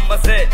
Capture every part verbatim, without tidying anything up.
Wama said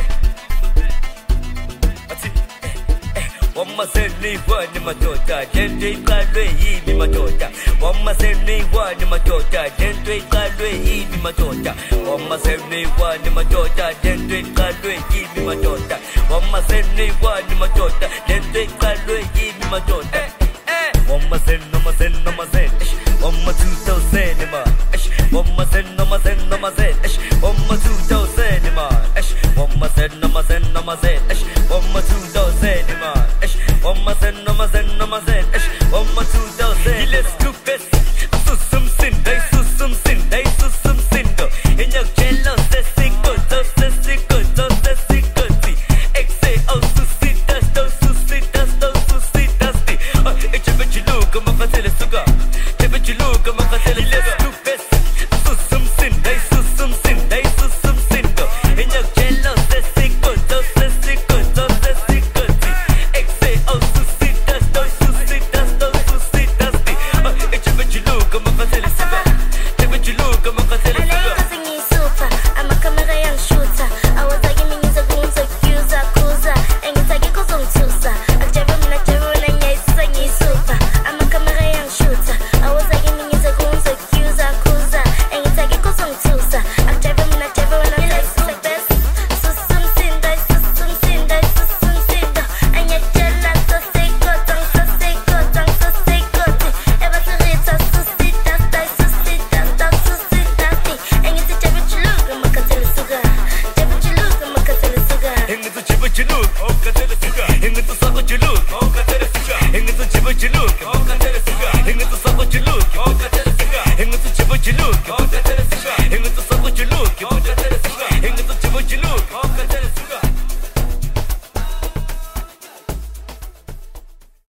Wama said ni wani matota Jendwe kalwe hii mi matota Wama said ni wani matota Jendwe kalwe hii mi matota Wama said ni wani matota Jendwe kalwe hii mi matota Wama said ni wani matota Jendwe kalwe hii mi matota Wama said Wama said Wama said Wama two thousand ma Wama said Wama said Wama said Wama two thousand ma Wama said Wama said Wama said Wama two thousand ma Wama said Wama said Wama said Wama two thousand Let's do best Susum sin dai susum sin dai susum sin do Inyak jello se siko do se siko do se siko ti Exe oh susitas do susitas do susitas ti Eche bechi luka makatele suga Tebechi luka makatele suga Let's do best Susum sin dai susum sin dai susum sin do Inyak jello se siko do se siko do se siko ti Exe oh susitas do susitas do susitas ti Eche bechi luka makatele suga Tebechi luka makatele suga I'm a camera young shooter. I was like, me use a goons, accuser, cruiser. And it's like, cause I'm tusa. I drive him like everyone, and yes, I need super. I'm a camera young shooter. I was like, me use a goons, accuser, cruiser. And it's like, cause I'm tusa. I drive him like everyone, and yes, like this. Susum sinda, susum sinda, susum sinda. And yet, jealous, so say go, tongue, so say go, tongue, so say go. Ever to reach us, susitas, die, susitas, dog, susitas. And it's a jabber look, I'm a catella sugar. Jabber look, I'm a catella sugar. Inga tu chibu chiluk, oh katele suga. Inga tu sako chiluk, oh katele suga. Inga tu chibu chiluk, oh katele suga. Inga tu sako chiluk, oh katele suga. Inga tu chibu chiluk, oh katele suga.